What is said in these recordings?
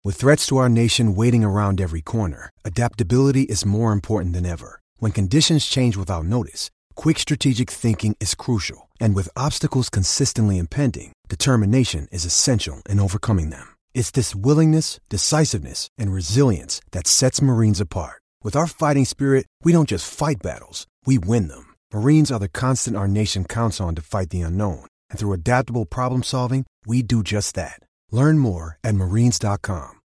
With threats to our nation waiting around every corner, adaptability is more important than ever. When conditions change without notice, quick strategic thinking is crucial. And with obstacles consistently impending, determination is essential in overcoming them. It's this willingness, decisiveness, and resilience that sets Marines apart. With our fighting spirit, we don't just fight battles, we win them. Marines are the constant our nation counts on to fight the unknown. And through adaptable problem solving, we do just that. Learn more at marines.com.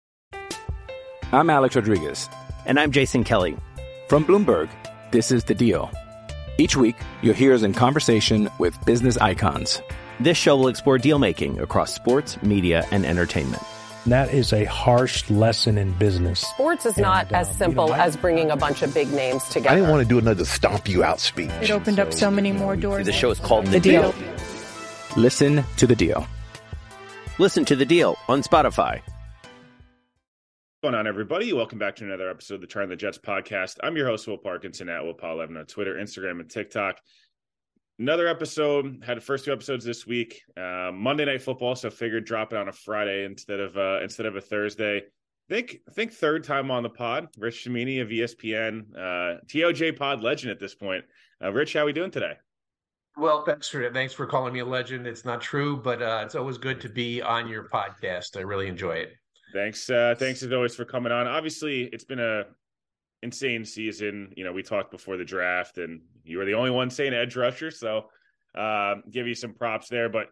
I'm Alex Rodriguez. And I'm Jason Kelly. From Bloomberg, this is The Deal. Each week, you'll hear us in conversation with business icons. This show will explore deal-making across sports, media, and entertainment. That is a harsh lesson in business. Sports is not as simple as bringing a bunch of big names together. I didn't want to do another stomp you out speech. It opened up so many more doors. The show is called The Deal. Listen to The Deal. Listen to The Deal on Spotify. What's going on, everybody? Welcome back to another episode of the Turn the Jets podcast. I'm your host, Will Parkinson, at WillPaul11 on Twitter, Instagram, and TikTok. Another episode. Had the first two episodes this week. Monday Night Football, so figured drop it on a Friday instead of a Thursday. I think third time on the pod. Rich Cimini of ESPN, TOJ pod legend at this point. Rich, how are we doing today? Well, thanks for calling me a legend. It's not true, but it's always good to be on your podcast. I really enjoy it. Thanks as always for coming on. Obviously, it's been a insane season. You know, we talked before the draft, and you were the only one saying edge rusher, so give you some props there. But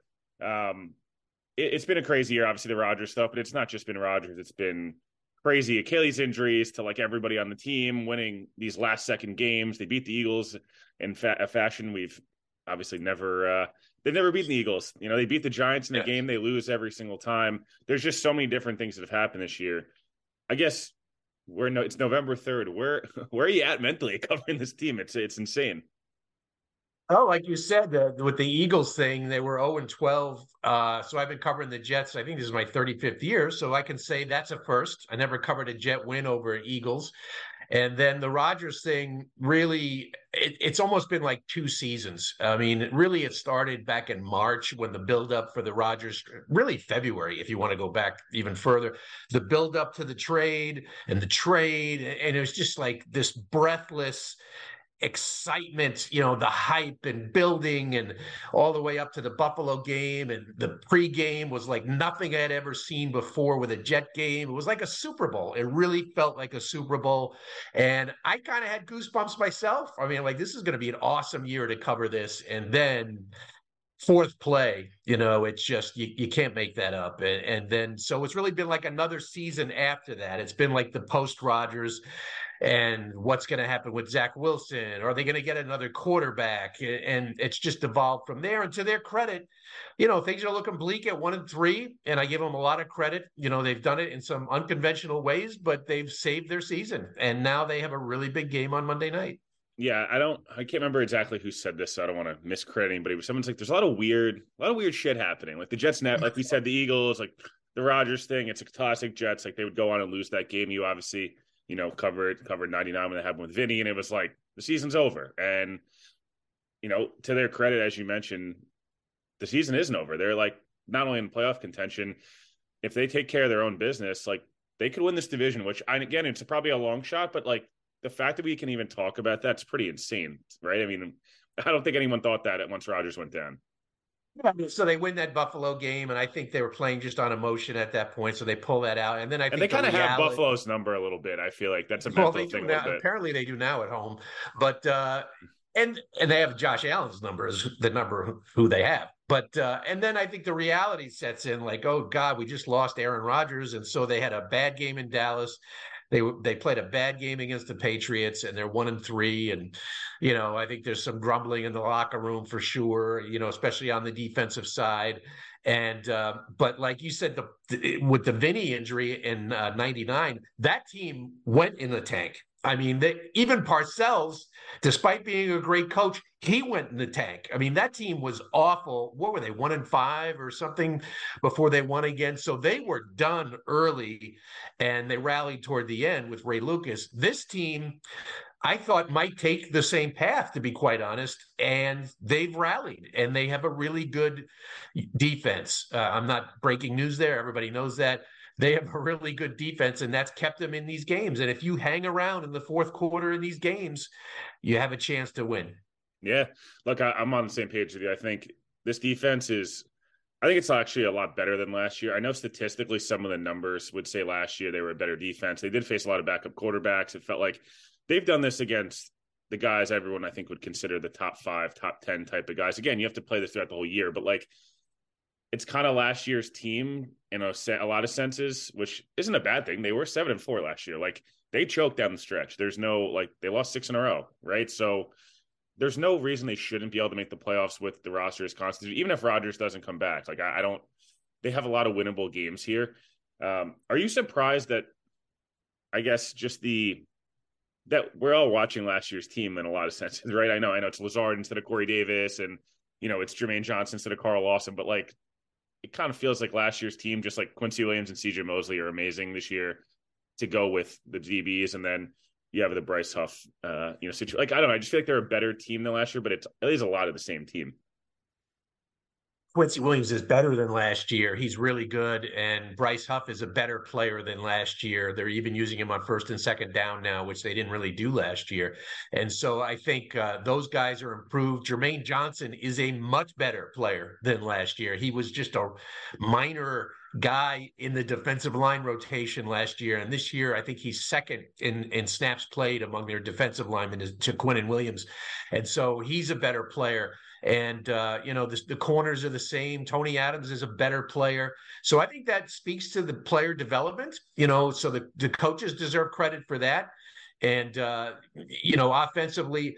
it's been a crazy year, obviously, the Rodgers stuff, but it's not just been Rodgers. It's been crazy Achilles injuries to like everybody on the team, winning these last-second games. They beat the Eagles in a fashion we've obviously they've never beaten the Eagles. You know, they beat the Giants in a game they lose every single time. There's just so many different things that have happened this year. I guess it's November 3rd. Where are you at mentally covering this team? It's insane. Oh, like you said, with the Eagles thing, they were 0-12. So I've been covering the Jets. I think this is my 35th year. So I can say that's a first. I never covered a Jet win over Eagles. And then the Rodgers thing, really, it's almost been like two seasons. I mean, really, it started back in March when the buildup for the Rodgers, really February, if you want to go back even further, the buildup to the trade, and it was just like this breathless excitement, you know, the hype and building, and all the way up to the Buffalo game. And the pregame was like nothing I had ever seen before with a Jet game. It was like a Super Bowl. It really felt like a Super Bowl. And I kind of had goosebumps myself. I mean, like, this is going to be an awesome year to cover this. And then fourth play, you know, it's just, you can't make that up. And then, so it's really been like another season after that. It's been like the post Rodgers. And what's going to happen with Zach Wilson? Are they going to get another quarterback? And it's just evolved from there. And to their credit, you know, things are looking bleak at 1-3. And I give them a lot of credit. You know, they've done it in some unconventional ways, but they've saved their season. And now they have a really big game on Monday night. Yeah, I can't remember exactly who said this, so I don't want to miscredit anybody. But someone's like, there's a lot of weird shit happening. Like the Jets, like we said, the Eagles, like the Rodgers thing. It's a classic Jets. Like they would go on and lose that game. You obviously, you know, covered 99 when they happened with Vinny, and it was like the season's over. And, you know, to their credit, as you mentioned, the season isn't over. They're like not only in playoff contention, if they take care of their own business, like they could win this division, which again, it's probably a long shot, but like the fact that we can even talk about that's pretty insane, right? I mean, I don't think anyone thought that once Rodgers went down. So they win that Buffalo game, and I think they were playing just on emotion at that point, so they pull that out. And then I think they kind of have Buffalo's number a little bit. I feel like that's a mental thing. Apparently they do now at home, but and they have Josh Allen's number is the number who they have. But and then I think the reality sets in, like, oh God, we just lost Aaron Rodgers, and so they had a bad game in Dallas. They played a bad game against the Patriots, and they're 1-3. And, you know, I think there's some grumbling in the locker room for sure, you know, especially on the defensive side. And but like you said, with the Vinny injury in 99, that team went in the tank. I mean, even Parcells, despite being a great coach, he went in the tank. I mean, that team was awful. What were they, 1-5 or something before they won again? So they were done early, and they rallied toward the end with Ray Lucas. This team, I thought, might take the same path, to be quite honest, and they've rallied, and they have a really good defense. I'm not breaking news there. Everybody knows that. they have a really good defense, and that's kept them in these games. And if you hang around in the fourth quarter in these games, you have a chance to win. Yeah. Look, I'm on the same page with you. I think this defense I think it's actually a lot better than last year. I know statistically some of the numbers would say last year they were a better defense. They did face a lot of backup quarterbacks. It felt like they've done this against the guys everyone I think would consider the top 5, top 10 type of guys. Again, you have to play this throughout the whole year, but like it's kind of last year's team in a lot of senses, which isn't a bad thing. They were 7-4 last year. Like they choked down the stretch. There's no, like they lost 6 in a row, right? So there's no reason they shouldn't be able to make the playoffs with the roster as constituted, even if Rodgers doesn't come back. Like I don't, they have a lot of winnable games here. Are you surprised that, I guess, that we're all watching last year's team in a lot of senses, right? I know it's Lazard instead of Corey Davis, and it's Jermaine Johnson instead of Carl Lawson, but like it kind of feels like last year's team, just like Quincy Williams and CJ Mosley are amazing this year to go with the DBs, and then you have the Bryce Huff, situation. Like I don't know, I just feel like they're a better team than last year, but it is a lot of the same team. Quincy Williams is better than last year. He's really good. And Bryce Huff is a better player than last year. They're even using him on first and second down now, which they didn't really do last year. And so I think those guys are improved. Jermaine Johnson is a much better player than last year. He was just a minor guy in the defensive line rotation last year. And this year, I think he's second in snaps played among their defensive linemen to Quinnen Williams. And so he's a better player. And, the corners are the same. Tony Adams is a better player. So I think that speaks to the player development, so the coaches deserve credit for that. And, offensively,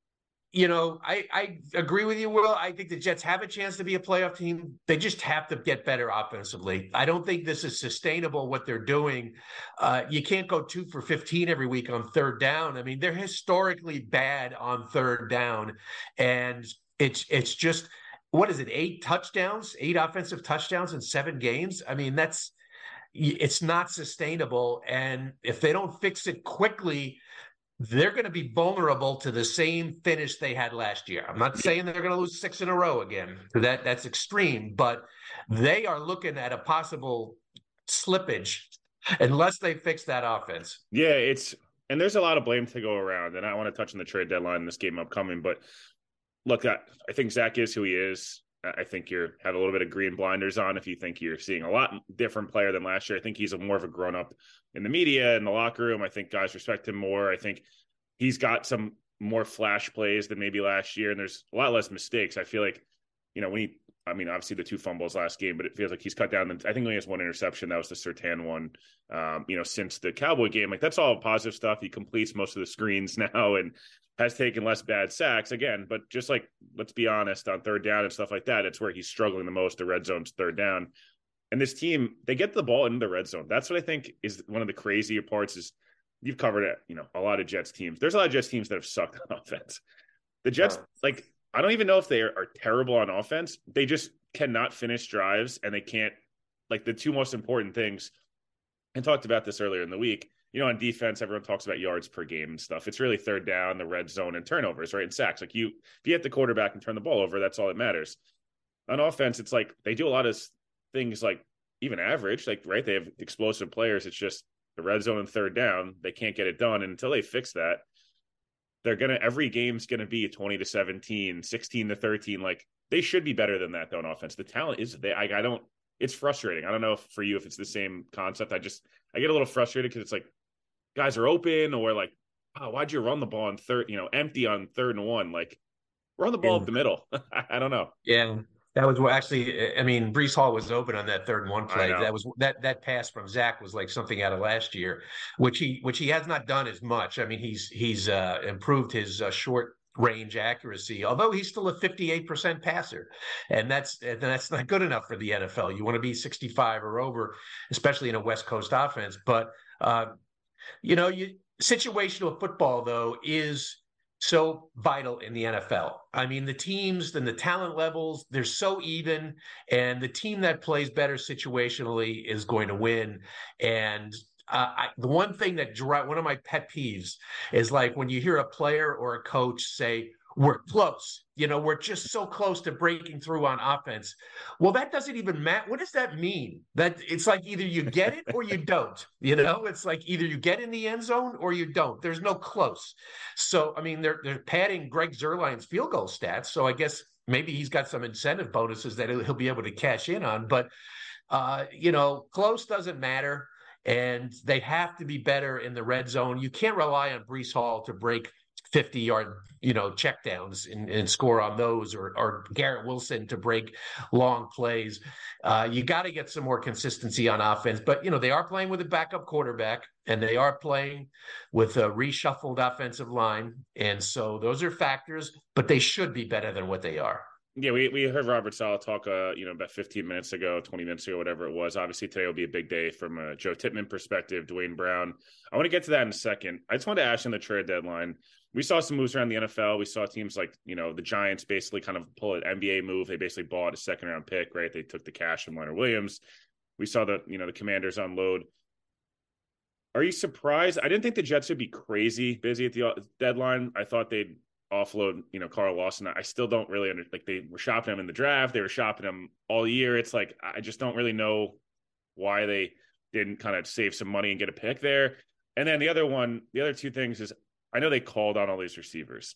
I agree with you, Will. I think the Jets have a chance to be a playoff team. They just have to get better offensively. I don't think this is sustainable, what they're doing. You can't go 2 for 15 every week on third down. I mean, they're historically bad on third down. And it's just, what is it, 8 offensive touchdowns in 7 games? I mean, it's not sustainable. And if they don't fix it quickly, they're going to be vulnerable to the same finish they had last year. I'm not saying they're going to lose 6 in a row again. That's extreme, but they are looking at a possible slippage unless they fix that offense. Yeah, and there's a lot of blame to go around, and I want to touch on the trade deadline in this game upcoming, but look, I think Zach is who he is. I think you have a little bit of green blinders on if you think you're seeing a lot different player than last year. I think he's more of a grown-up in the media, in the locker room. I think guys respect him more. I think he's got some more flash plays than maybe last year, and there's a lot less mistakes. I feel like, obviously the 2 fumbles last game, but it feels like he's cut down. I think he only has 1 interception. That was the Surtain one, since the Cowboy game. Like, that's all positive stuff. He completes most of the screens now and has taken less bad sacks again. But just like, let's be honest, on third down and stuff like that, it's where he's struggling the most. The red zone's third down. And this team, they get the ball in the red zone. That's what I think is one of the crazier parts is you've covered it, a lot of Jets teams. There's a lot of Jets teams that have sucked on offense. The Jets, I don't even know if they are terrible on offense. They just cannot finish drives, and they can't, the 2 most important things, and talked about this earlier in the week, on defense, everyone talks about yards per game and stuff. It's really third down, the red zone, and turnovers, right? And sacks. If you hit the quarterback and turn the ball over, that's all that matters. On offense, it's like they do a lot of things even average, right? They have explosive players. It's just the red zone and third down. They can't get it done. And until they fix that, every game's going to be 20-17, 16-13. They should be better than that, though, on offense. The talent is there. It's frustrating. I don't know for you if it's the same concept. I get a little frustrated because it's guys are open, or why'd you run the ball on third, empty on 3rd and 1? Run the ball up the middle. I don't know. Yeah. That was actually, Breece Hall was open on that 3rd and 1 play. That was that pass from Zach was something out of last year, which he has not done as much. He's improved his short range accuracy, although he's still a 58% passer, and that's not good enough for the NFL. You want to be 65 or over, especially in a West Coast offense. But situational football, though, is so vital in the NFL. The teams and the talent levels, they're so even, and the team that plays better situationally is going to win. And the one thing that one of my pet peeves is when you hear a player or a coach say, we're close. We're just so close to breaking through on offense. Well, that doesn't even matter. What does that mean? That it's like either you get it or you don't. It's like either you get in the end zone or you don't. There's no close. So, I mean, they're padding Greg Zuerlein's field goal stats. So I guess maybe he's got some incentive bonuses that he'll be able to cash in on. But, close doesn't matter. And they have to be better in the red zone. You can't rely on Breece Hall to break 50-yard, checkdowns and score on those, or Garrett Wilson to break long plays. You got to get some more consistency on offense. But, they are playing with a backup quarterback, and they are playing with a reshuffled offensive line. And so those are factors, but they should be better than what they are. Yeah, we heard Robert Saleh talk, about 15 minutes ago, 20 minutes ago, whatever it was. Obviously, today will be a big day from a Joe Tippmann perspective, Dwayne Brown. I want to get to that in a second. I just wanted to ask you on the trade deadline. We saw some moves around the NFL. We saw teams like, the Giants basically kind of pull an NBA move. They basically bought a second-round pick, right? They took the cash from Leonard Williams. We saw the Commanders unload. Are you surprised? I didn't think the Jets would be crazy busy at the deadline. I thought they'd offload, Carl Lawson. I still don't really they were shopping him in the draft. They were shopping him all year. It's like, I just don't really know why they didn't kind of save some money and get a pick there. And then the other two things is, I know they called on all these receivers.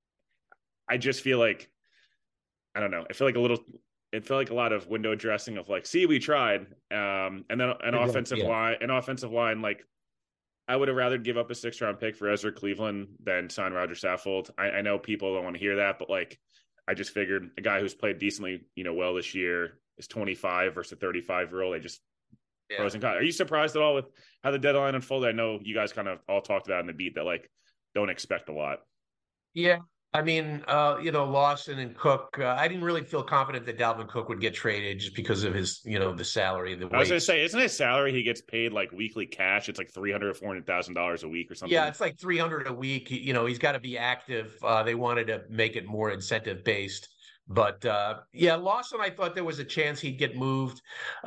I just feel like, I don't know. It felt like a lot of window dressing of like, see, we tried. And then an offensive line, like, I would have rather give up a 6th-round pick for Ezra Cleveland than sign Roger Saffold. I know people don't want to hear that, but like, I just figured a guy who's played decently, well this year is 25 versus a 35-year-old. Pros and cons. Are you surprised at all with how the deadline unfolded? I know you guys kind of all talked about in the beat that like don't expect a lot. Yeah. I mean, Lawson and Cook, I didn't really feel confident that Dalvin Cook would get traded just because of his, the salary. I was going to say, isn't his salary he gets paid like weekly cash? It's like $300,000 or $400,000 a week or something. Yeah, it's like $300 a week. He's got to be active. They wanted to make it more incentive based. But Lawson, I thought there was a chance he'd get moved.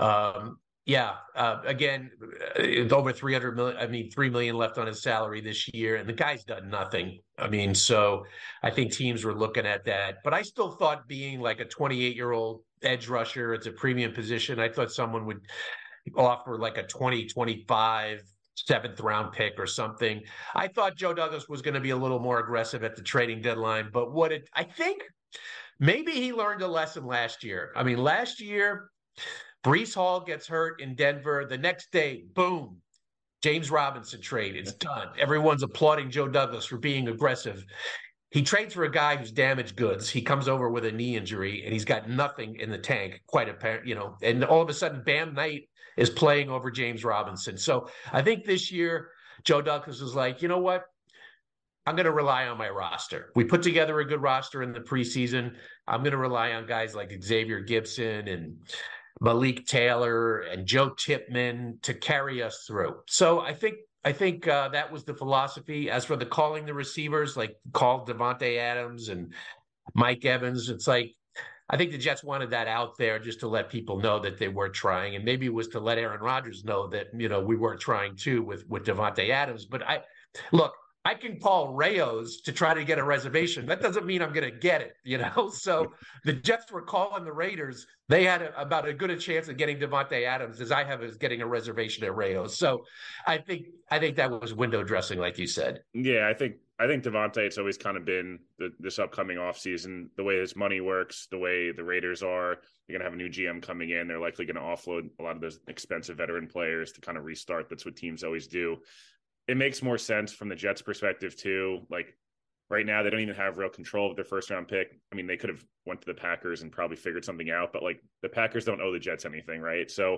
Again, over 300 million. I mean, 3 million left on his salary this year, and the guy's done nothing. I mean, so I think teams were looking at that. But I still thought being like a 28-year-old edge rusher, it's a premium position. I thought someone would offer like a 2025 7th-round pick or something. I thought Joe Douglas was going to be a little more aggressive at the trading deadline. But I think maybe he learned a lesson last year. I mean, last year, Breece Hall gets hurt in Denver. The next day, boom, James Robinson trade. It's done. Everyone's applauding Joe Douglas for being aggressive. He trades for a guy who's damaged goods. He comes over with a knee injury, and he's got nothing in the tank, quite apparent, and all of a sudden, Bam Knight is playing over James Robinson. So I think this year, Joe Douglas was like, you know what? I'm going to rely on my roster. We put together a good roster in the preseason. I'm going to rely on guys like Xavier Gibson and Malik Taylor and Joe Tippmann to carry us through. So I think that was the philosophy. As for the calling the receivers, like called Davante Adams and Mike Evans, it's like, I think the Jets wanted that out there just to let people know that they were trying. And maybe it was to let Aaron Rodgers know that, we weren't trying too with Davante Adams. But I can call Rayos to try to get a reservation. That doesn't mean I'm going to get it, So the Jets were calling the Raiders. They had about as good a chance of getting Davante Adams as I have as getting a reservation at Rayos. So I think that was window dressing, like you said. Yeah, I think Davante, it's always kind of been this upcoming offseason, the way his money works, the way the Raiders are. They're going to have a new GM coming in. They're likely going to offload a lot of those expensive veteran players to kind of restart. That's what teams always do. It makes more sense from the Jets' perspective too. Like right now, they don't even have real control of their 1st-round pick. I mean, they could have went to the Packers and probably figured something out, but like the Packers don't owe the Jets anything, right? So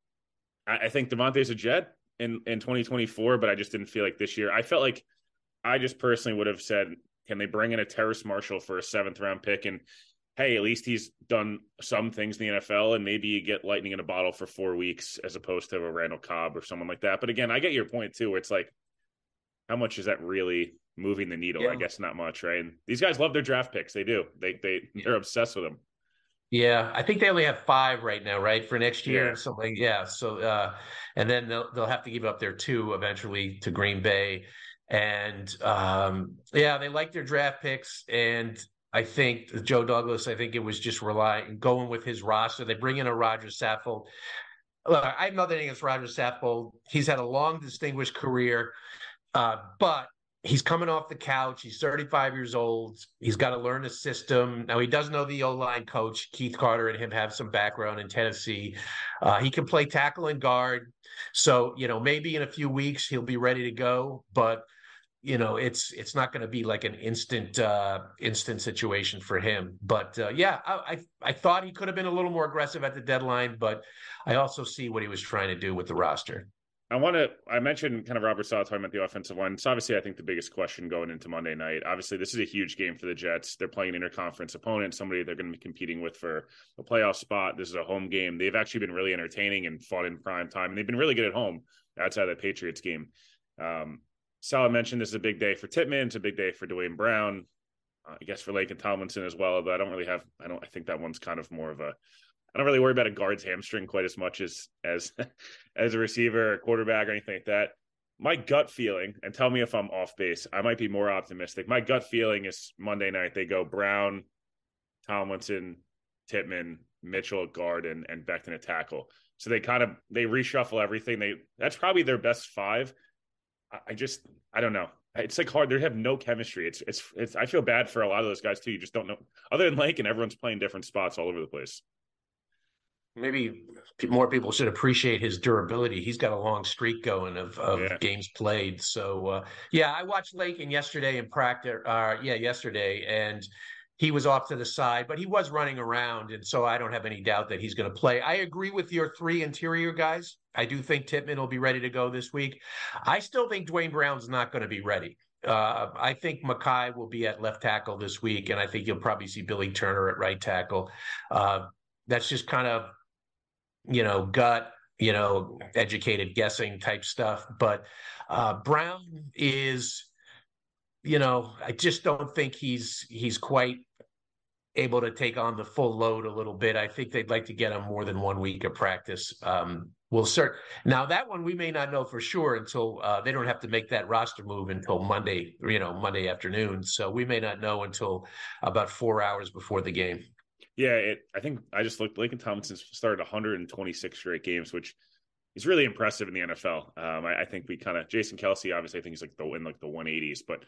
I think Davante's a Jet in 2024, but I just didn't feel like this year. I felt like I just personally would have said, can they bring in a Terrace Marshall for a 7th-round pick? And hey, at least he's done some things in the NFL, and maybe you get lightning in a bottle for 4 weeks as opposed to a Randall Cobb or someone like that. But again, I get your point too, where it's like, how much is that really moving the needle? Yeah. I guess not much, right? And these guys love their draft picks. They do. They're obsessed with them. Yeah, I think they only have 5 right now, right, for next year or something. Yeah. So, and then they'll have to give up their 2 eventually to Green Bay. And they like their draft picks. And I think Joe Douglas, I think it was just going with his roster. They bring in a Roger Saffold. Look, I have nothing against Roger Saffold. He's had a long, distinguished career, but he's coming off the couch. He's 35 years old. He's got to learn the system. Now, he does know the O-line coach. Keith Carter and him have some background in Tennessee. He can play tackle and guard. So, maybe in a few weeks he'll be ready to go. But, it's not going to be like an instant situation for him. But, I thought he could have been a little more aggressive at the deadline, but I also see what he was trying to do with the roster. I mentioned kind of Robert Saleh talking about the offensive line. It's obviously, I think, the biggest question going into Monday night. Obviously, this is a huge game for the Jets. They're playing an interconference opponent, somebody they're going to be competing with for a playoff spot. This is a home game. They've actually been really entertaining and fought in prime time, and they've been really good at home outside of the Patriots game. Saleh mentioned this is a big day for Tippmann. It's a big day for Dwayne Brown. I guess for Laken Tomlinson as well, but I think that one's kind of more of a, I don't really worry about a guard's hamstring quite as much as a receiver or quarterback or anything like that. My gut feeling, and tell me if I'm off base, I might be more optimistic. My gut feeling is Monday night they go Brown, Tomlinson, Tippmann, Mitchell at guard, and Becton at tackle. So they reshuffle everything. That's probably their best five. I don't know. It's like hard. They have no chemistry. It's. I feel bad for a lot of those guys too. You just don't know. Other than Laken, everyone's playing different spots all over the place. Maybe more people should appreciate his durability. He's got a long streak going of games played. So, I watched Laken yesterday in practice. Yesterday, and he was off to the side, but he was running around, and so I don't have any doubt that he's going to play. I agree with your three interior guys. I do think Tippmann will be ready to go this week. I still think Dwayne Brown's not going to be ready. I think Mackay will be at left tackle this week, and I think you'll probably see Billy Turner at right tackle. That's just kind of, gut, educated guessing type stuff. But Brown is, I just don't think he's quite able to take on the full load a little bit. I think they'd like to get him more than 1 week of practice. Now that one we may not know for sure until they don't have to make that roster move until Monday, Monday afternoon. So we may not know until about 4 hours before the game. Yeah, I think I just looked. Laken Tomlinson started 126 straight games, which is really impressive in the NFL. I think we kind of Jason Kelce, obviously, I think he's like in the 180s, but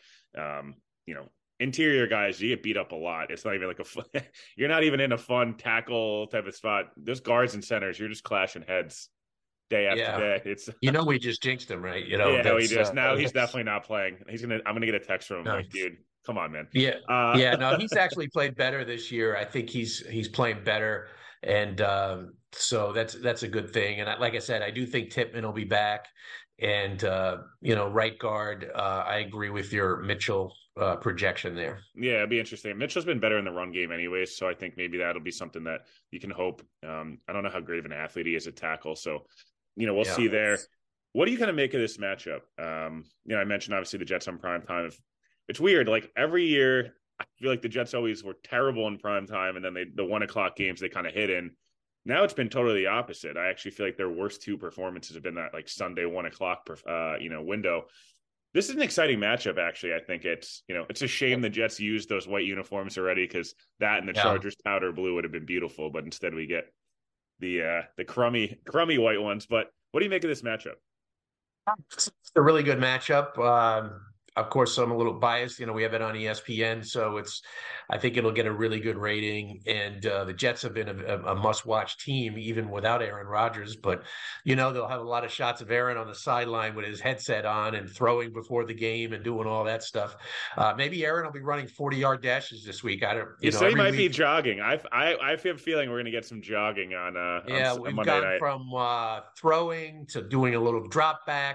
interior guys, you get beat up a lot. It's not even like you're not even in a fun tackle type of spot. There's guards and centers. You're just clashing heads day after day. It's we just jinxed him, right? He does. Now he's definitely not playing. I'm gonna get a text from him dude, come on, man. No, he's actually played better this year. I think he's playing better, and so that's a good thing. And like I said, I do think Tippmann will be back, and right guard. I agree with your Mitchell projection there. Yeah, it'd be interesting. Mitchell's been better in the run game anyways, so I think maybe that'll be something that you can hope. I don't know how great of an athlete he is at tackle, so we'll see there. What do you kind of make of this matchup? I mentioned obviously the Jets on prime time. It's weird. Like every year, I feel like the Jets always were terrible in prime time, and then the 1 o'clock games they kind of hit in. Now it's been totally the opposite. I actually feel like their worst two performances have been that like Sunday 1 o'clock window. This is an exciting matchup. Actually, I think it's a shame the Jets used those white uniforms already, because that and the Chargers powder blue would have been beautiful, but instead we get the crummy white ones. But what do you make of this matchup? It's a really good matchup. Of course, I'm a little biased. We have it on ESPN, so I think it'll get a really good rating. And the Jets have been a must-watch team, even without Aaron Rodgers. But, they'll have a lot of shots of Aaron on the sideline with his headset on and throwing before the game and doing all that stuff. Maybe Aaron will be running 40-yard dashes this week. You say he might be jogging. I have a feeling we're going to get some jogging on we've Monday gone night. From throwing to doing a little drop back.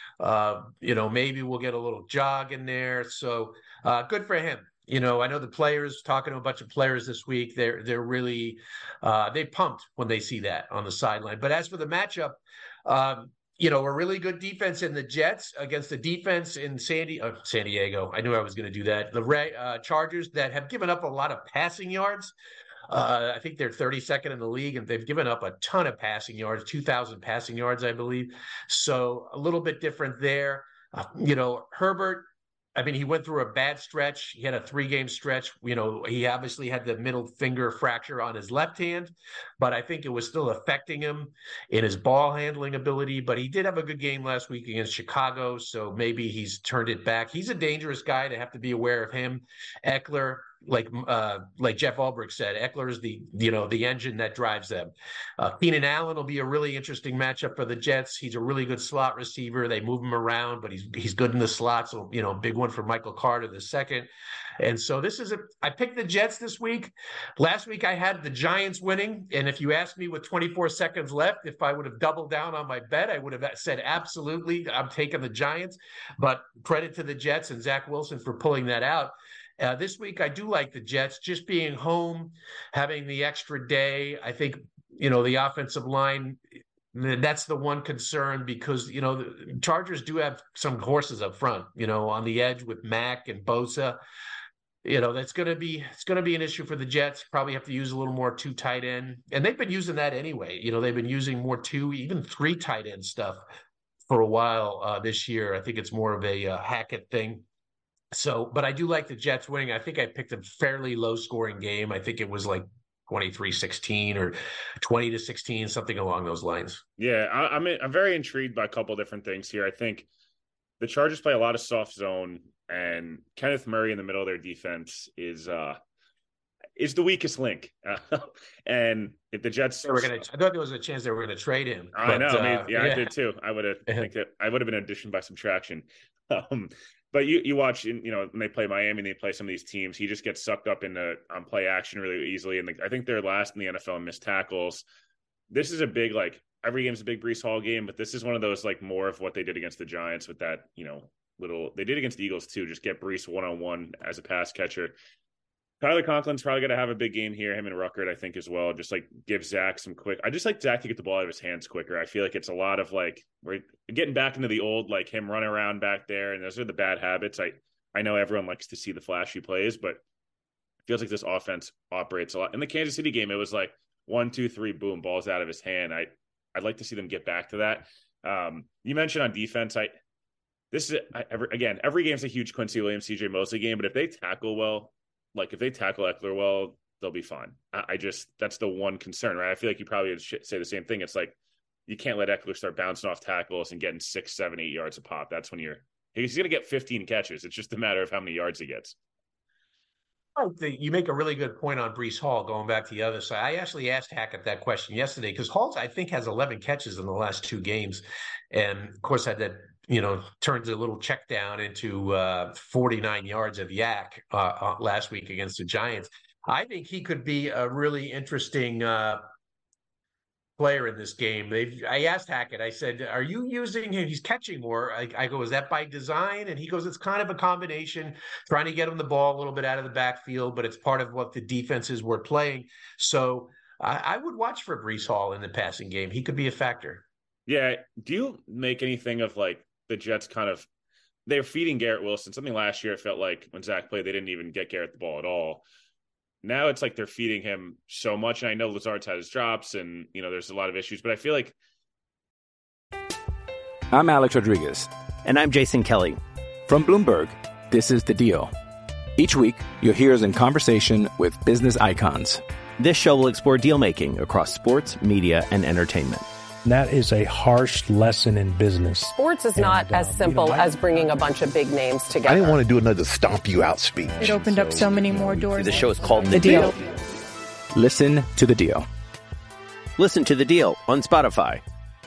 Maybe we'll get a little jog in there. So good for him. I know the players, talking to a bunch of players this week, they're really they pumped when they see that on the sideline. But as for the matchup, a really good defense in the Jets against the defense in San Diego. I knew I was going to do that. The Chargers that have given up a lot of passing yards. I think they're 32nd in the league, and they've given up a ton of passing yards, 2,000 passing yards, I believe. So a little bit different there. Herbert, I mean, he went through a bad stretch. He had a 3-game stretch. He obviously had the middle finger fracture on his left hand, but I think it was still affecting him in his ball handling ability. But he did have a good game last week against Chicago, so maybe he's turned it back. He's a dangerous guy to have to be aware of him. Eckler, like Jeff Ulbrich said, Eckler is the engine that drives them. Keenan Allen will be a really interesting matchup for the Jets. He's a really good slot receiver. They move him around, but he's good in the slot. So, big one for Michael Carter the second. And so I picked the Jets this week. Last week I had the Giants winning. And if you asked me with 24 seconds left, if I would have doubled down on my bet, I would have said, absolutely, I'm taking the Giants. But credit to the Jets and Zach Wilson for pulling that out. This week, I do like the Jets, just being home, having the extra day. I think, the offensive line, that's the one concern because, the Chargers do have some horses up front, on the edge with Mack and Bosa. It's going to be an issue for the Jets. Probably have to use a little more 2 tight end. And they've been using that anyway. They've been using more 2, even 3 tight end stuff for a while this year. I think it's more of a Hackett thing. So, but I do like the Jets winning. I think I picked a fairly low-scoring game. I think it was like 23-16 or 20-16, something along those lines. Yeah, I'm very intrigued by a couple different things here. I think the Chargers play a lot of soft zone, and Kenneth Murray in the middle of their defense is the weakest link. And if the Jets, I thought there was a chance they were going to trade him. I know. I did too. I would have been addition by subtraction. But you watch, when they play Miami and they play some of these teams, he just gets sucked up on play action really easily. And I think they're last in the NFL in missed tackles. This is a big, every game's a big Breece Hall game, but this is one of those, more of what they did against the Giants with that, they did against the Eagles too, just get Breece one-on-one as a pass catcher. Tyler Conklin's probably going to have a big game here, him and Ruckert, I think, as well. Just give Zach some quick. I just like Zach to get the ball out of his hands quicker. I feel like it's a lot of we're getting back into the old, him running around back there, and those are the bad habits. I know everyone likes to see the flashy plays, but it feels like this offense operates a lot. In the Kansas City game, it was 1, 2, 3, boom, ball's out of his hand. I'd like to see them get back to that. You mentioned on defense, every game's a huge Quincy Williams, CJ Mosley game, but if they tackle well, if they tackle Eckler well, they'll be fine. That's the one concern, right? I feel like you probably would say the same thing. It's you can't let Eckler start bouncing off tackles and getting 6, 7, 8 yards a pop. That's when he's going to get 15 catches. It's just a matter of how many yards he gets. You make a really good point on Breece Hall, going back to the other side. I actually asked Hackett that question yesterday because Hall, I think, has 11 catches in the last 2 games. And, of course, had that, turns a little check down into 49 yards of yak last week against the Giants. I think he could be a really interesting player in this game. I asked Hackett, I said, are you using him? He's catching more. I go, is that by design? And he goes, it's kind of a combination, trying to get him the ball a little bit out of the backfield, but it's part of what the defenses were playing. So I would watch for Breece Hall in the passing game. He could be a factor. Yeah. Do you make anything of the Jets they're feeding Garrett Wilson? Something last year it felt like when Zach played, they didn't even get Garrett the ball at all. Now it's they're feeding him so much. And I know Lazard's had his drops and, there's a lot of issues, but I feel like. I'm Alex Rodriguez. And I'm Jason Kelly. From Bloomberg, this is The Deal. Each week, you'll hear us in conversation with business icons. This show will explore deal-making across sports, media, and entertainment. That is a harsh lesson in business. Sports is not as simple as bringing a bunch of big names together. I didn't want to do another stomp you out speech. It opened up so many more doors. The show is called The Deal. Listen to The Deal. Listen to The Deal on Spotify.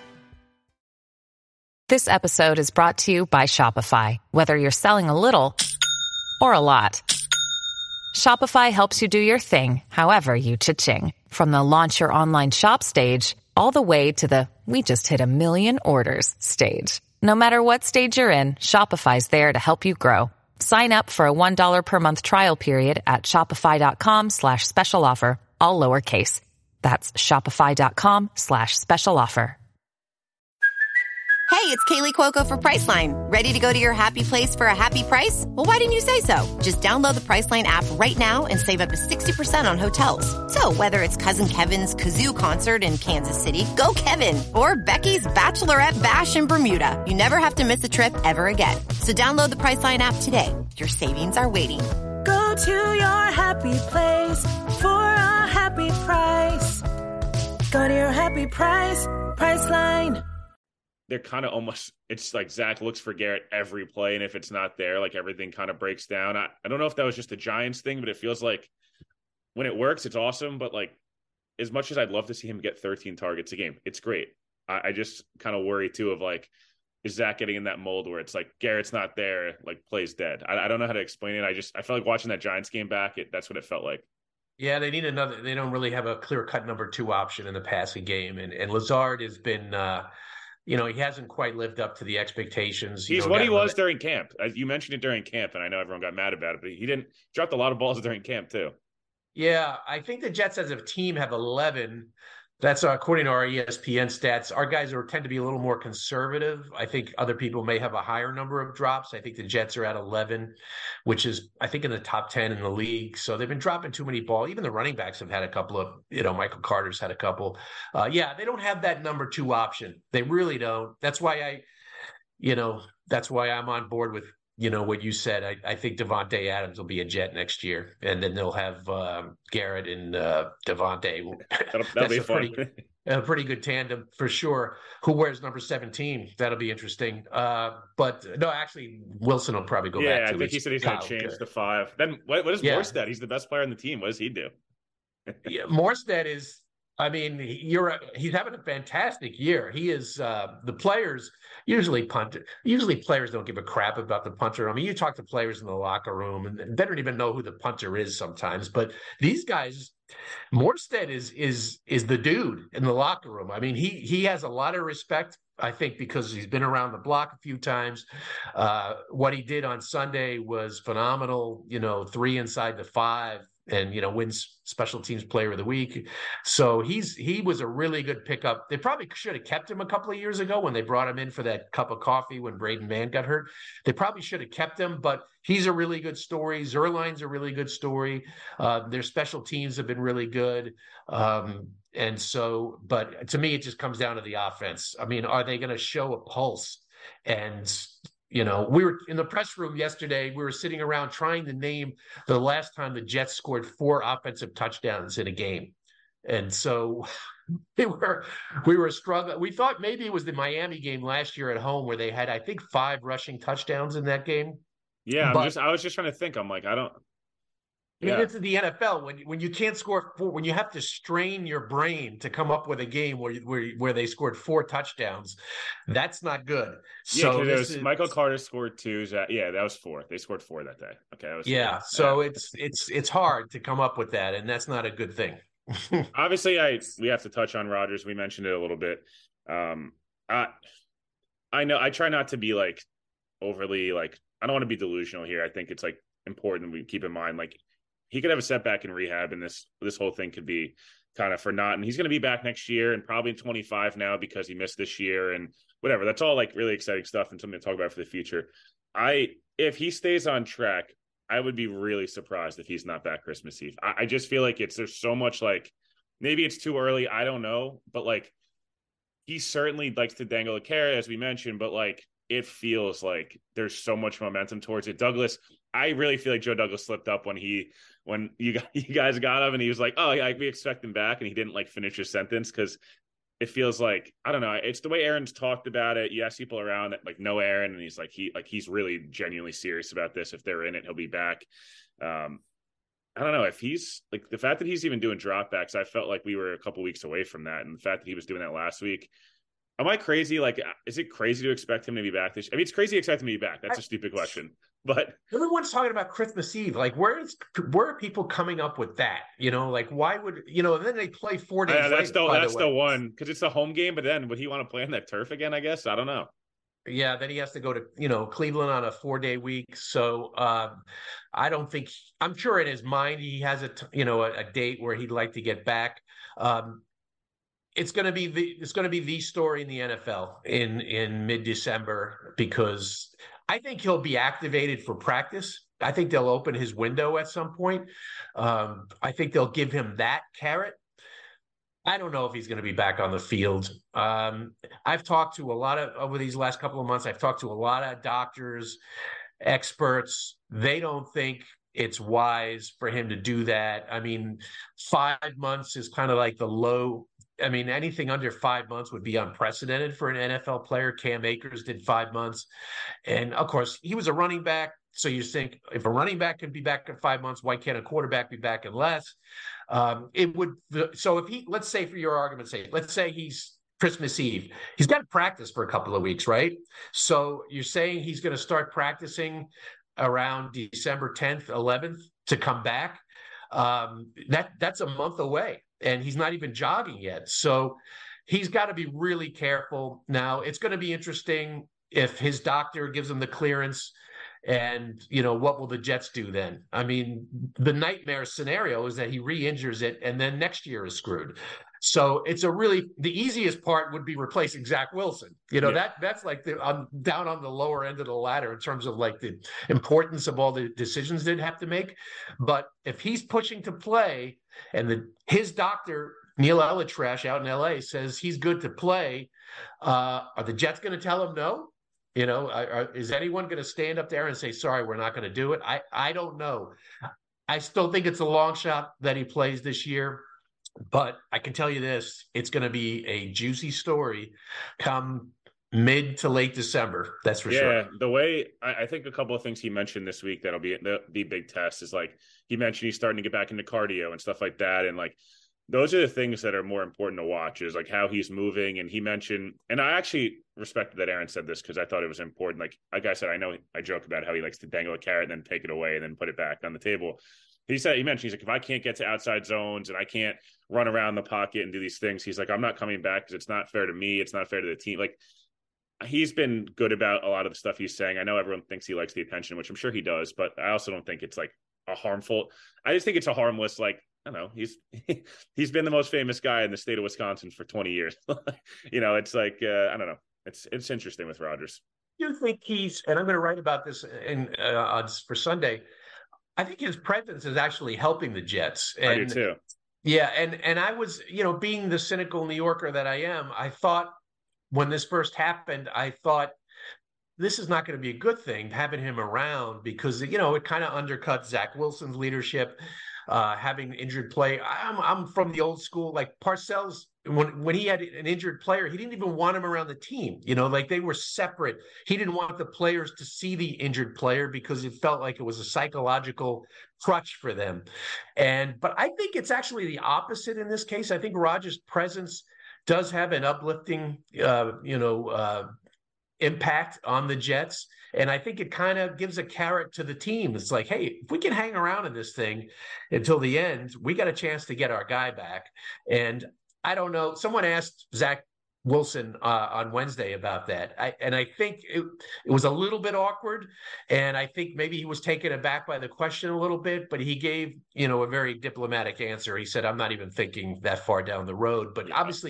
This episode is brought to you by Shopify. Whether you're selling a little or a lot, Shopify helps you do your thing, however you cha-ching. From the launch your online shop stage, all the way to the we just hit 1 million orders stage. No matter what stage you're in, Shopify's there to help you grow. Sign up for a $1 per month trial period at shopify.com/special offer, all lowercase. That's shopify.com/special offer. Hey, it's Kaylee Cuoco for Priceline. Ready to go to your happy place for a happy price? Well, why didn't you say so? Just download the Priceline app right now and save up to 60% on hotels. So whether it's Cousin Kevin's Kazoo Concert in Kansas City, go Kevin, or Becky's Bachelorette Bash in Bermuda, you never have to miss a trip ever again. So download the Priceline app today. Your savings are waiting. Go to your happy place for a happy price. Go to your happy price, Priceline. They're kind of almost, it's like Zach looks for Garrett every play, and if it's not there, like everything kind of breaks down. I don't know if that was just a Giants thing, but it feels like when it works, it's awesome. But like, as much as I'd love to see him get 13 targets a game, it's great. I just kind of worry too of like, is Zach getting in that mold where it's like Garrett's not there, like plays dead? I don't know how to explain it. I felt like watching that Giants game back, that's what it felt like. Yeah, they need another. They don't really have a clear-cut number 2 option in the passing game, and Lazard has been. He hasn't quite lived up to the expectations. He's what he was during camp. You mentioned it during camp, and I know everyone got mad about it, but he didn't dropped a lot of balls during camp too. Yeah, I think the Jets as a team have 11. That's according to our ESPN stats. Our guys tend to be a little more conservative. I think other people may have a higher number of drops. I think the Jets are at 11, which is, I think, in the top 10 in the league. So they've been dropping too many balls. Even the running backs have had a couple of, Michael Carter's had a couple. They don't have that number 2 option. They really don't. That's why that's why I'm on board with, what you said. I think Davante Adams will be a Jet next year, and then they'll have Garrett and Davante. That'll be fun. A pretty good tandem for sure. Who wears number 17? That'll be interesting. But no, actually, Wilson will probably go back to. Yeah, I think he said he's going to change to 5. Then what is Morstead? He's the best player on the team. What does he do? Yeah, Morstead is. I mean, he's having a fantastic year. He is the players usually punt. Usually players don't give a crap about the punter. I mean, you talk to players in the locker room and they don't even know who the punter is sometimes. But these guys, Morstead is the dude in the locker room. I mean, he has a lot of respect, I think, because he's been around the block a few times. What he did on Sunday was phenomenal. 3 inside the 5. And wins special teams player of the week. So he was a really good pickup. They probably should have kept him a couple of years ago when they brought him in for that cup of coffee when Braden Mann got hurt. They probably should have kept him, but he's a really good story. Zuerlein's a really good story. Their special teams have been really good. And so, but to me, it just comes down to the offense. I mean, are they going to show a pulse? And we were in the press room yesterday. We were sitting around trying to name the last time the Jets scored 4 offensive touchdowns in a game. And so we were struggling. We thought maybe it was the Miami game last year at home where they had, I think, 5 rushing touchdowns in that game. Yeah, I was just trying to think. I'm like, I mean, it's the NFL when you can't score 4, when you have to strain your brain to come up with a game where they scored 4 touchdowns, that's not good. So Michael Carter scored 2. That was 4. They scored 4 that day. Okay, that was 4. So it's hard to come up with that, and that's not a good thing. Obviously, we have to touch on Rodgers. We mentioned it a little bit. I know I try not to be like overly like I don't want to be delusional here. I think it's like important we keep in mind like. He could have a setback in rehab, and this whole thing could be kind of for naught. And he's going to be back next year and probably 25 now because he missed this year and whatever. That's all like really exciting stuff and something to talk about for the future. If he stays on track, I would be really surprised if he's not back Christmas Eve. I just feel like there's so much like maybe it's too early. I don't know, but like he certainly likes to dangle a carrot, as we mentioned, but like it feels like there's so much momentum towards it. Douglas, I really feel like Joe Douglas slipped up when you guys got him and he was like, oh yeah, we expect him back. And he didn't like finish his sentence because it feels like, I don't know. It's the way Aaron's talked about it. You ask people around that like know Aaron and he's really genuinely serious about this. If they're in it, he'll be back. I don't know if he's like the fact that he's even doing dropbacks. I felt like we were a couple weeks away from that. And the fact that he was doing that last week, am I crazy? Like, is it crazy to expect him to be back this year? I mean, it's crazy to expect him to be back. That's a stupid question. But everyone's talking about Christmas Eve. Like, where are people coming up with that? Like, why would and then they play 4 days later. That's the one because it's a home game. But then would he want to play on that turf again? I guess I don't know. Yeah, then he has to go to Cleveland on a 4-day week. So I don't think I'm sure in his mind he has a date where he'd like to get back. it's going to be the story in the NFL in mid-December, because I think he'll be activated for practice. I think they'll open his window at some point. I think they'll give him that carrot. I don't know if he's going to be back on the field. I've talked to over these last couple of months, I've talked to a lot of doctors, experts. They don't think it's wise for him to do that. I mean, 5 months is kind of like the low. I mean, anything under 5 months would be unprecedented for an NFL player. Cam Akers did 5 months. And of course, he was a running back. So you think, if a running back can be back in 5 months, why can't a quarterback be back in less? So if he, let's say for your argument's sake, let's say he's Christmas Eve, he's got to practice for a couple of weeks, right? So you're saying he's going to start practicing around December 10th, 11th to come back. That's a month away, and he's not even jogging yet. So he's got to be really careful. Now, it's going to be interesting if his doctor gives him the clearance. And, what will the Jets do then? I mean, the nightmare scenario is that he re-injures it and then next year is screwed. So it's the easiest part would be replacing Zach Wilson. That's like I'm down on the lower end of the ladder in terms of like the importance of all the decisions they'd have to make. But if he's pushing to play and his doctor, Neil Elitrash out in LA, says he's good to play, are the Jets going to tell him no? Is anyone going to stand up there and say, sorry, we're not going to do it? I don't know. I still think it's a long shot that he plays this year, but I can tell you this, it's going to be a juicy story come mid to late December. That's for sure. Yeah, the way I think a couple of things he mentioned this week that'll be big test is like he mentioned he's starting to get back into cardio and stuff like that. And like, those are the things that are more important to watch, is like how he's moving. And he mentioned, and I actually respected that Aaron said this because I thought it was important. Like I said, I know I joke about how he likes to dangle a carrot and then take it away and then put it back on the table. He mentioned, he's like, if I can't get to outside zones and I can't run around the pocket and do these things, he's like, I'm not coming back because it's not fair to me. It's not fair to the team. Like, he's been good about a lot of the stuff he's saying. I know everyone thinks he likes the attention, which I'm sure he does, but I also don't think it's like a harmful. I just think it's a harmless, like, I don't know. He's been the most famous guy in the state of Wisconsin for 20 years. It's like, I don't know. It's interesting with Rodgers. You think and I'm going to write about this for Sunday. I think his presence is actually helping the Jets. And, I do too. Yeah. And I was, being the cynical New Yorker that I am, I thought when this first happened, I thought this is not going to be a good thing having him around because, it kind of undercuts Zach Wilson's leadership. Having injured play. I'm from the old school, like Parcells, when he had an injured player, he didn't even want him around the team, like they were separate. He didn't want the players to see the injured player because it felt like it was a psychological crutch for them. But I think it's actually the opposite in this case. I think Rodgers' presence does have an uplifting, impact on the Jets. And I think it kind of gives a carrot to the team. It's like, hey, if we can hang around in this thing until the end, we got a chance to get our guy back. And I don't know. Someone asked Zach Wilson on Wednesday about that. I think it was a little bit awkward. And I think maybe he was taken aback by the question a little bit, but he gave, a very diplomatic answer. He said, I'm not even thinking that far down the road, but obviously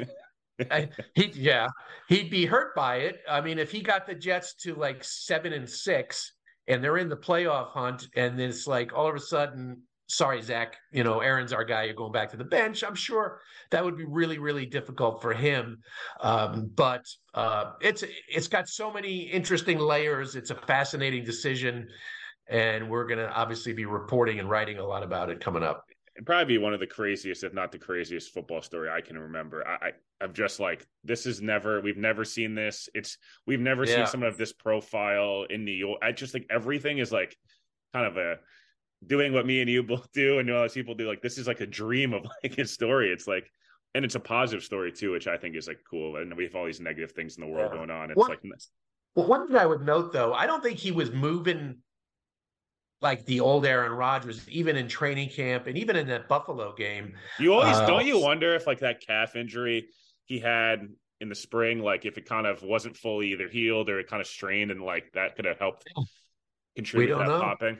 he'd be hurt by it. I mean, if he got the Jets to like 7-6 and they're in the playoff hunt, and it's like all of a sudden, sorry, Zach, Aaron's our guy, you're going back to the bench. I'm sure that would be really, really difficult for him. But it's got so many interesting layers. It's a fascinating decision, and we're going to obviously be reporting and writing a lot about it coming up. It'd probably be one of the craziest, if not the craziest football story I can remember. I'm just like, we've never seen this. We've never seen someone of this profile in New York. I just think everything is like kind of doing what me and you both do and other people do. Like, this is like a dream of like a story. It's like, and it's a positive story too, which I think is like cool. And we have all these negative things in the world going on. It's one thing I would note though, I don't think he was moving like the old Aaron Rodgers, even in training camp and even in that Buffalo game. You always don't you wonder if like that calf injury he had in the spring, like if it kind of wasn't fully either healed or it kind of strained, and like that could have helped contribute to that popping.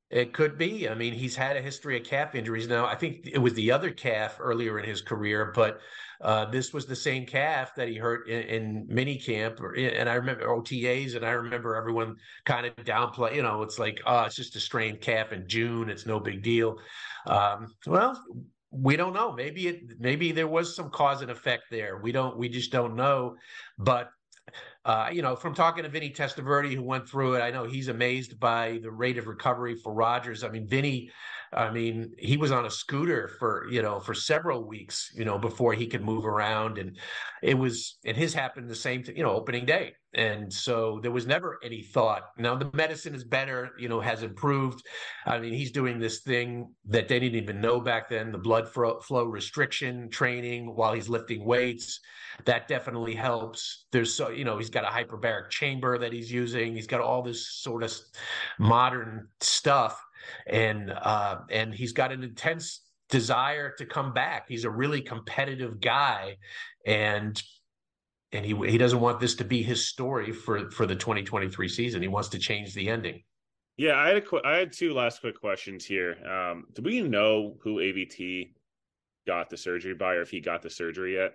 It could be. I mean, he's had a history of calf injuries. Now, I think it was the other calf earlier in his career, but this was the same calf that he hurt in mini camp, and I remember OTAs, and I remember everyone kind of downplay. It's like, oh, it's just a strained calf in June. It's no big deal. Well, we don't know. Maybe there was some cause and effect there. We just don't know. But from talking to Vinny Testaverde, who went through it, I know he's amazed by the rate of recovery for Rodgers. I mean, Vinny, he was on a scooter for several weeks, before he could move around, and his happened the same, opening day. And so there was never any thought. Now the medicine is better, has improved. I mean, he's doing this thing that they didn't even know back then, the blood flow restriction training while he's lifting weights. That definitely helps. There's he's got a hyperbaric chamber that he's using. He's got all this sort of modern stuff, and he's got an intense desire to come back. He's a really competitive guy, and he doesn't want this to be his story for the 2023 season. He wants to change the ending. Yeah, I had two last quick questions here. Do we know who AVT got the surgery by, or if he got the surgery yet?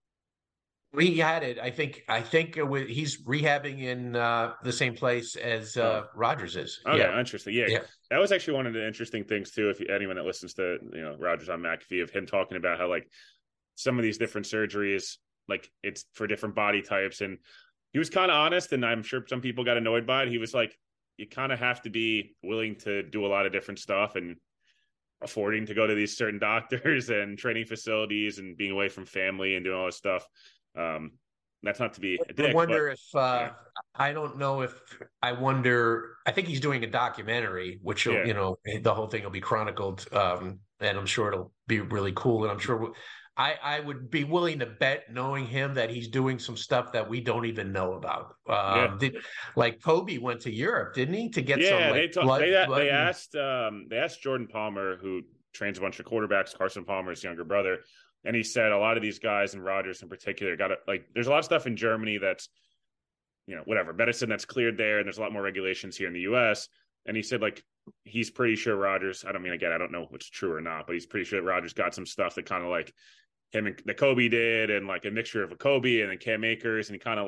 We had it. I think he's rehabbing in the same place as Rodgers is. Okay, yeah. Interesting. Yeah, that was actually one of the interesting things too. If anyone that listens to Rodgers on McAfee, of him talking about how like some of these different surgeries, like it's for different body types, and he was kind of honest. And I'm sure some people got annoyed by it. He was like, you kind of have to be willing to do a lot of different stuff and affording to go to these certain doctors and training facilities and being away from family and doing all this stuff. That's not to be a dick, I wonder I don't know if I think he's doing a documentary, which will, the whole thing will be chronicled, and I'm sure it'll be really cool. And I'm sure I would be willing to bet, knowing him, that he's doing some stuff that we don't even know about. Like Kobe went to Europe, didn't he, to get some blood? They asked Jordan Palmer, who trains a bunch of quarterbacks, Carson Palmer's younger brother. And he said a lot of these guys, and Rodgers in particular, there's a lot of stuff in Germany that's, whatever, medicine that's cleared there. And there's a lot more regulations here in the US. And he said, he's pretty sure Rodgers, I don't know if it's true or not, but he's pretty sure that Rodgers got some stuff that kind of like him and the Kobe did, and like a mixture of a Kobe and then Cam Akers. And he kind of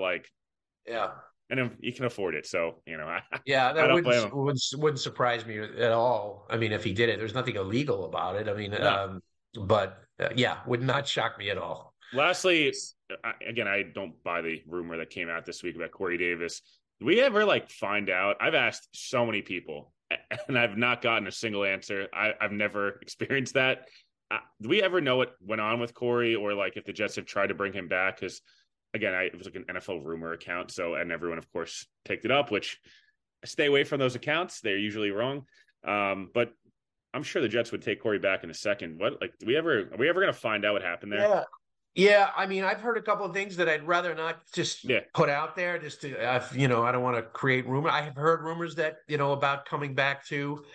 and he can afford it. So, that wouldn't surprise me at all. I mean, if he did it, there's nothing illegal about it. I mean, no. Would not shock me at all. Lastly, again, I don't buy the rumor that came out this week about Corey Davis. Do we ever find out? I've asked so many people and I've not gotten a single answer. I've never experienced that. Do we ever know what went on with Corey, or if the Jets have tried to bring him back? Because again, it was an NFL rumor account. So, and everyone of course picked it up, which stay away from those accounts. They're usually wrong. But I'm sure the Jets would take Corey back in a second. Are we ever going to find out what happened there? Yeah. I mean, I've heard a couple of things that I'd rather not just put out there, just to, I don't want to create rumor. I have heard rumors that, about coming back to,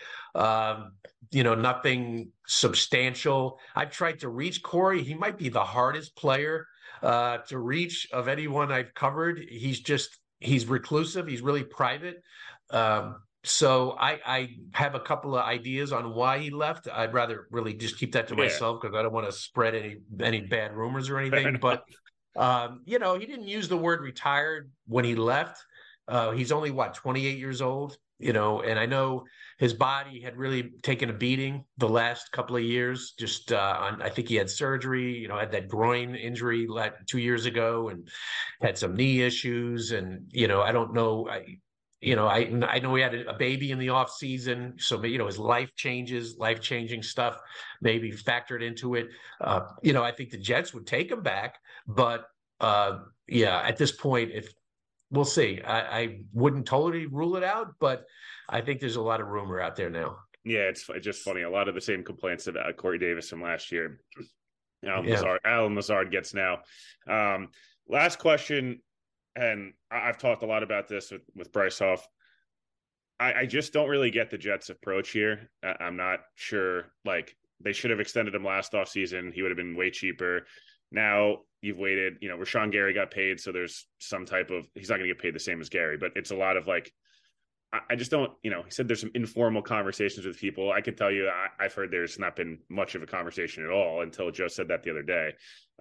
nothing substantial. I've tried to reach Corey. He might be the hardest player to reach of anyone I've covered. He's reclusive. He's really private. So I have a couple of ideas on why he left. I'd rather really just keep that to myself, because I don't want to spread any bad rumors or anything. But, he didn't use the word retired when he left. He's only 28 years old, and I know his body had really taken a beating the last couple of years. Just I think he had surgery, had that groin injury 2 years ago, and had some knee issues. And, I don't know. I know he had a baby in the off season, so his life-changing stuff maybe factored into it. I think the Jets would take him back, but at this point, we'll see. I wouldn't totally rule it out, but I think there's a lot of rumor out there now. Yeah, it's just funny. A lot of the same complaints about Corey Davis from last year. Allen Lazard gets now. Last question. And I've talked a lot about this with Bryce Huff. I just don't really get the Jets' approach here. I'm not sure. They should have extended him last offseason. He would have been way cheaper. Now you've waited. Rashawn Gary got paid, so there's some type of – he's not going to get paid the same as Gary, but it's a lot of I just don't, he said there's some informal conversations with people. I can tell you, I've heard there's not been much of a conversation at all until Joe said that the other day.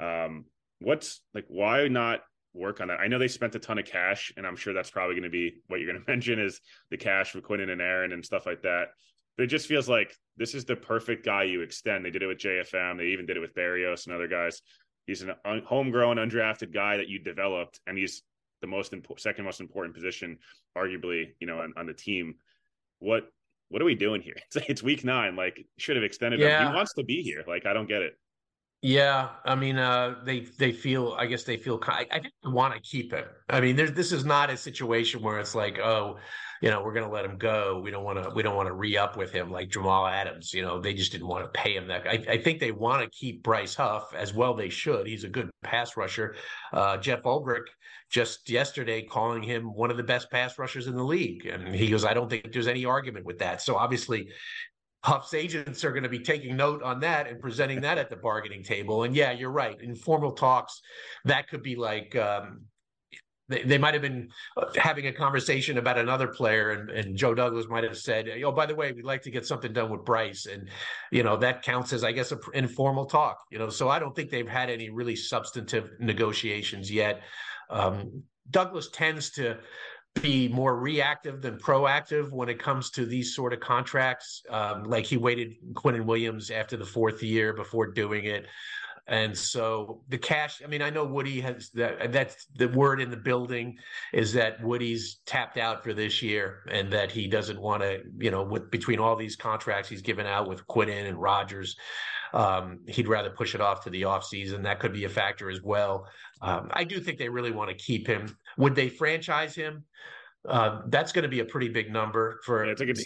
Why not work on that? I know they spent a ton of cash, and I'm sure that's probably going to be what you're going to mention is the cash for Quinton and Aaron and stuff like that. But it just feels like this is the perfect guy you extend. They did it with JFM. They even did it with Barrios and other guys. He's an homegrown, undrafted guy that you developed, and he's the second most important position, arguably, on the team. What are we doing here? It's week 9. Like, should have extended him. He wants to be here. Like, I don't get it. Yeah, I mean, they feel. I think they want to keep him. I mean, this is not a situation where it's like, oh, we're going to let him go. We don't want to re-up with him like Jamal Adams. They just didn't want to pay him that. I think they want to keep Bryce Huff as well. They should. He's a good pass rusher. Jeff Ulbrich just yesterday calling him one of the best pass rushers in the league, and he goes, I don't think there's any argument with that. So obviously, Huff's agents are going to be taking note on that and presenting that at the bargaining table. And yeah, you're right. Informal talks, that could be like they might have been having a conversation about another player, and Joe Douglas might have said, oh, by the way, we'd like to get something done with Bryce. And, that counts as, I guess, an informal talk, so I don't think they've had any really substantive negotiations yet. Douglas tends to be more reactive than proactive when it comes to these sort of contracts. Like he waited Quinton Williams after the 4th year before doing it. And so the cash, I mean, I know Woody has that's the word in the building is that Woody's tapped out for this year and that he doesn't want to, between all these contracts he's given out with Quinton and Rodgers, he'd rather push it off to the offseason. That could be a factor as well. I do think they really want to keep him. Would they franchise him? That's going to be a pretty big number for. Yeah, I think it's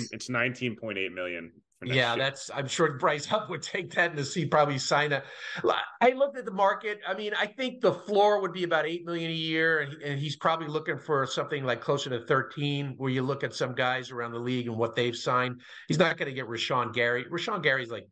19.8 million. Yeah, I'm sure Bryce Huff would take that and he'd probably sign a. I looked at the market. I mean, I think the floor would be about $8 million a year, and he's probably looking for something like closer to 13. Where you look at some guys around the league and what they've signed, he's not going to get Rashawn Gary. Rashawn Gary's like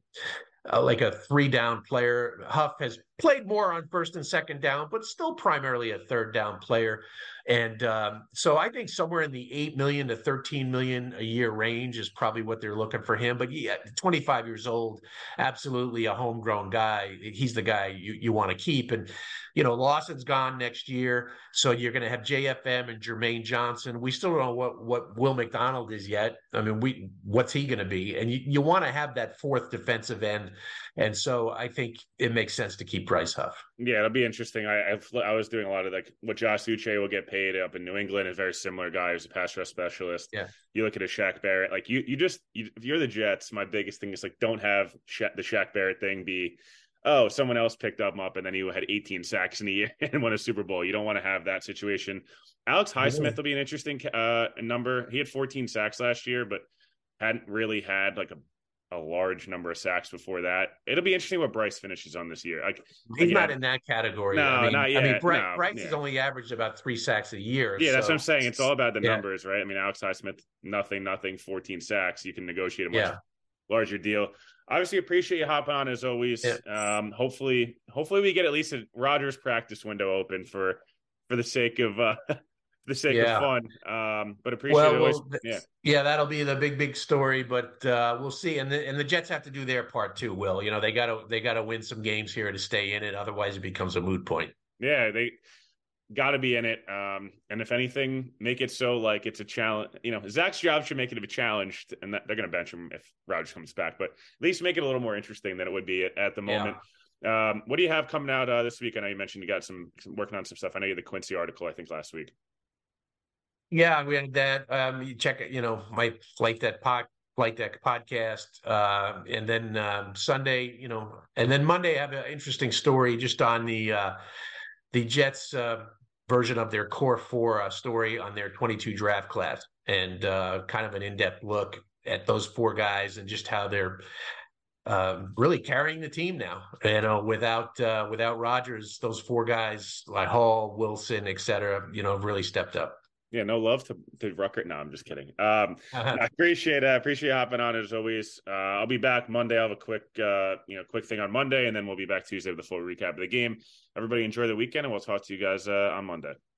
a 3-down player. Huff has played more on 1st and 2nd down, but still primarily a 3rd down player. And so I think somewhere in the $8 million to $13 million a year range is probably what they're looking for him. But yeah, 25 years old, absolutely a homegrown guy. He's the guy you want to keep. And, Lawson's gone next year. So you're going to have JFM and Jermaine Johnson. We still don't know what Will McDonald is yet. I mean, what's he going to be? And you want to have that 4th defensive end. And so I think it makes sense to keep Bryce Huff. Yeah, it'll be interesting. I was doing a lot of what Josh Uche will get paid up in New England. Is a very similar guy who's a pass rush specialist. Yeah. You look at a Shaq Barrett. Like if you're the Jets, my biggest thing is don't have the Shaq Barrett thing be, oh, someone else picked him up and then he had 18 sacks in a year and won a Super Bowl. You don't want to have that situation. Alex Highsmith will be an interesting number. He had 14 sacks last year, but hadn't really had a large number of sacks before that. It'll be interesting what Bryce finishes on this year. He's not in that category. No, not yet. I mean, Bryce has only averaged about 3 sacks a year. Yeah, that's what I'm saying. It's all about the numbers, right? I mean, Alex Highsmith, nothing, 14 sacks. You can negotiate a much larger deal. Obviously, appreciate you hopping on as always. Yeah. Hopefully we get at least a Rodgers practice window open for the sake of of fun. But appreciate it always. Yeah, that'll be the big story. But we'll see. And the Jets have to do their part too. Will they got to win some games here to stay in it. Otherwise, it becomes a moot point. Yeah, they got to be in it. And if anything, make it so like it's a challenge. Zach's job should make it a challenge, and they're going to bench him if Rodgers comes back. But at least make it a little more interesting than it would be at the moment. What do you have coming out this week? I know you mentioned you got some working on some stuff. I know you had the Quincy article, I think, last week. Yeah, we had that. You check it, my Flight Deck podcast. And then Sunday, and then Monday, I have an interesting story just on the Jets version of their Core 4 story on their 22 draft class, and kind of an in-depth look at those 4 guys and just how they're really carrying the team now. Without Rodgers, those 4 guys like Hall, Wilson, et cetera, have really stepped up. Yeah, no love to Ruckert. No, I'm just kidding. I appreciate you hopping on as always. I'll be back Monday. I'll have a quick thing on Monday, and then we'll be back Tuesday with the full recap of the game. Everybody enjoy the weekend, and we'll talk to you guys on Monday.